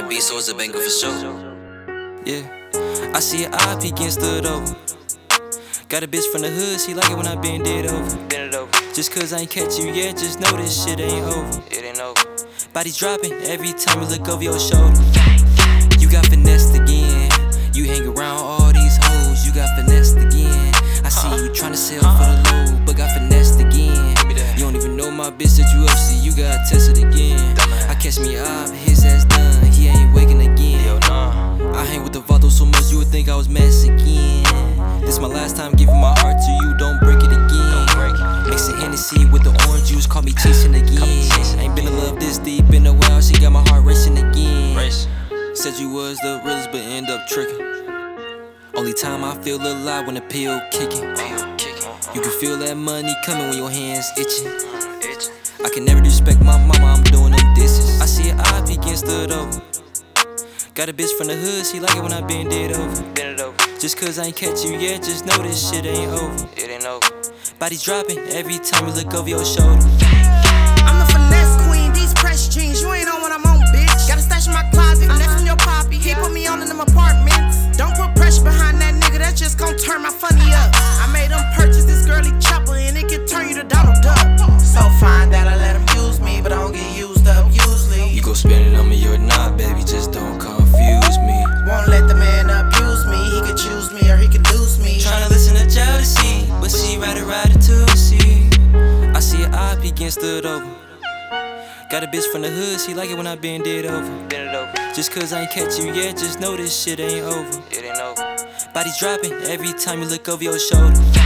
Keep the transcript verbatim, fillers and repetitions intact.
beat, so it's a banger for sure. Yeah, I see an eye peek and stood over. Got a bitch from the hood, she like it when I bend it over. Bend it over. Just cause I ain't catch you yet, just know this shit ain't over. It ain't over. Body dropping every time you look over your shoulder. You got finessed again. You hang around all these hoes, you got finessed again. I see you tryna sell for the low, but got finessed again. You don't even know my bitch that you up, see you got tested again. I catch me up, his ass done, he ain't waking again. I hang with the Vato so much you would think I was Mexican. This my last time giving my heart to you, don't break it again. Mixing Hennessy with the orange juice, call me chasing again. Ain't been in love this deep in a while, she got my heart racing again. Said you was the realest but end up tricking. Only time I feel alive when the pill kicking. You can feel that money coming when your hands itching. I can never disrespect my mama, I'm doing them dishes. I see an eye peek and stood over. Got a bitch from the hood, she like it when I bend it over. Bend it over. Just cause I ain't catch you yet, just know this shit ain't over. It ain't over. Body dropping every time you look over your shoulder. I'm a finesse queen, these press jeans, you ain't on what I'm on, bitch. Got a stash in my closet, next from your poppy. He put me on in them apartments. Don't put pressure behind that nigga, that's just gon' turn my funny up. I made him purchase this girly chopper, and it can turn you to Donald Duck. So fine that I let him use me, but I don't get used up usually. You gon' spend it on me or not, baby, just don't confuse me. Won't let the man abuse me, he could choose me or he could lose me. Tryna listen to jealousy, but she rather ride it to see. I see an eye peek and stood over. Got a bitch from the hood, she like it when I bend it over. Bend it over. Just cause I ain't catch you yet, just know this shit ain't over. It ain't over. Body dropping every time you look over your shoulder.